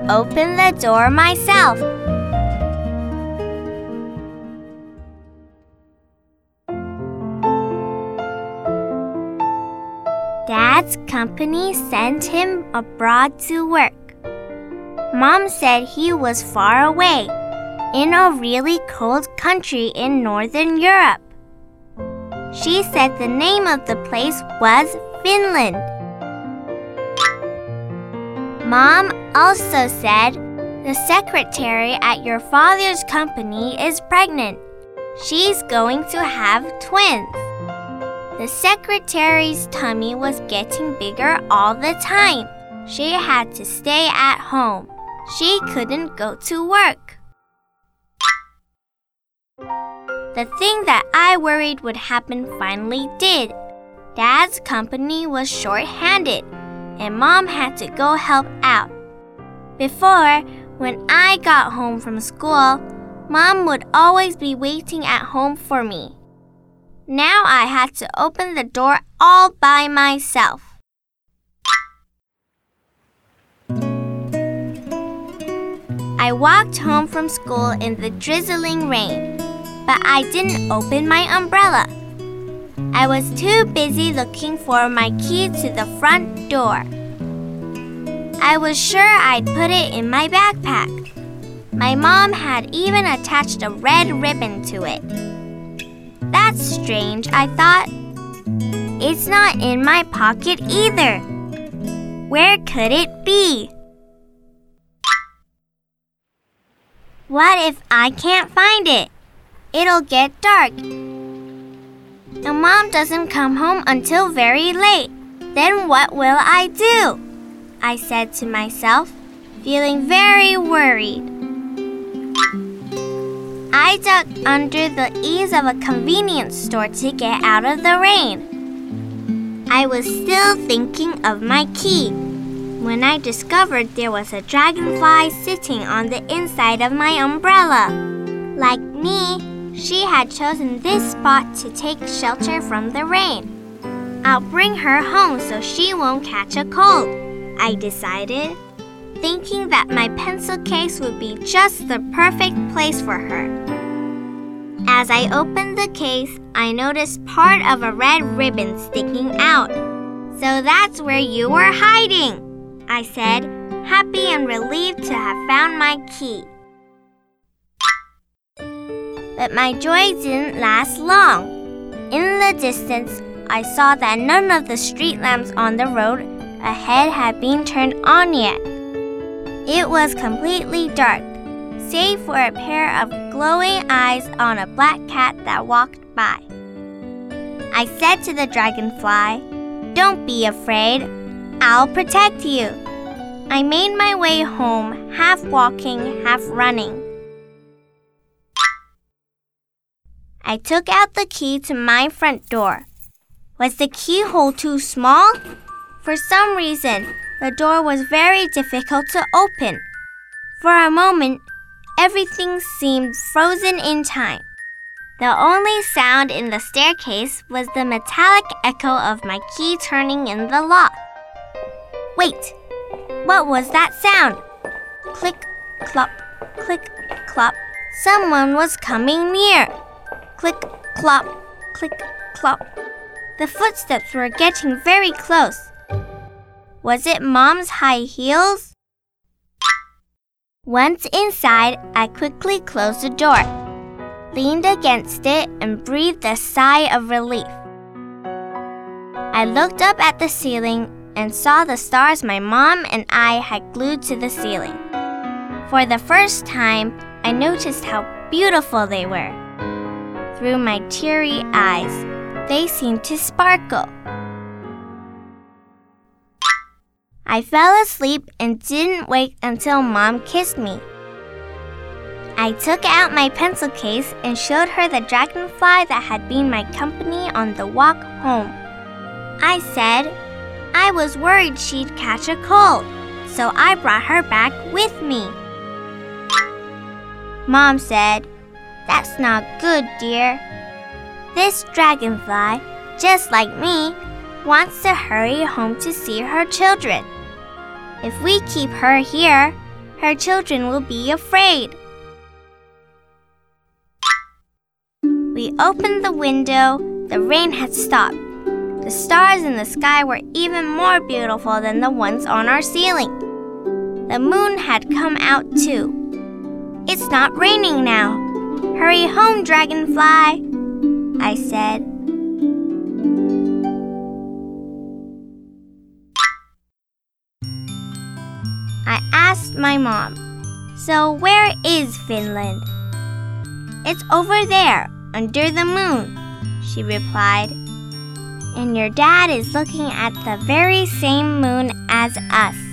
open the door myself. Dad's company sent him abroad to work. Mom said he was far away, in a really cold country in Northern Europe. She said the name of the place was Finland. Mom also said, the secretary at your father's company is pregnant. She's going to have twins. The secretary's tummy was getting bigger all the time. She had to stay at home. She couldn't go to work. The thing that I worried would happen finally did. Dad's company was short-handed, and Mom had to go help out. Before, when I got home from school, Mom would always be waiting at home for me. Now I had to open the door all by myself. I walked home from school in the drizzling rain, but I didn't open my umbrella. I was too busy looking for my key to the front door. I was sure I'd put it in my backpack. My mom had even attached a red ribbon to it. That's strange, I thought. It's not in my pocket either. Where could it be? What if I can't find it? It'll get dark. And Mom doesn't come home until very late. Then what will I do? I said to myself, feeling very worried. I ducked under the eaves of a convenience store to get out of the rain. I was still thinking of my key when I discovered there was a dragonfly sitting on the inside of my umbrella. Like me, she had chosen this spot to take shelter from the rain. I'll bring her home so she won't catch a cold, I decided, thinking that my pencil case would be just the perfect place for her. As I opened the case, I noticed part of a red ribbon sticking out. So that's where you were hiding, I said, happy and relieved to have found my key. But my joy didn't last long. In the distance, I saw that none of the street lamps on the road ahead had been turned on yet. It was completely dark, save for a pair of glowing eyes on a black cat that walked by. I said to the dragonfly, "Don't be afraid. I'll protect you." I made my way home, half walking, half running. I took out the key to my front door. Was the keyhole too small? For some reason, the door was very difficult to open. For a moment, everything seemed frozen in time. The only sound in the staircase was the metallic echo of my key turning in the lock. Wait, what was that sound? Click, clop, click, clop. Someone was coming near. Click, clop, click, clop. The footsteps were getting very close. Was it Mom's high heels? Once inside, I quickly closed the door, leaned against it, and breathed a sigh of relief. I looked up at the ceiling and saw the stars my mom and I had glued to the ceiling. For the first time, I noticed how beautiful they were. Through my teary eyes, they seemed to sparkle. I fell asleep and didn't wake until Mom kissed me. I took out my pencil case and showed her the dragonfly that had been my company on the walk home. I said I was worried she'd catch a cold, so I brought her back with me. Mom said, "That's not good, dear. This dragonfly, just like me, wants to hurry home to see her children. If we keep her here, her children will be afraid. We opened the window. The rain had stopped. The stars in the sky were even more beautiful than the ones on our ceiling. The moon had come out too. It's not raining now. Hurry home, Dragonfly, I said. I asked my mom, "So where is Finland?" "It's over there, under the moon," she replied. "And your dad is looking at the very same moon as us."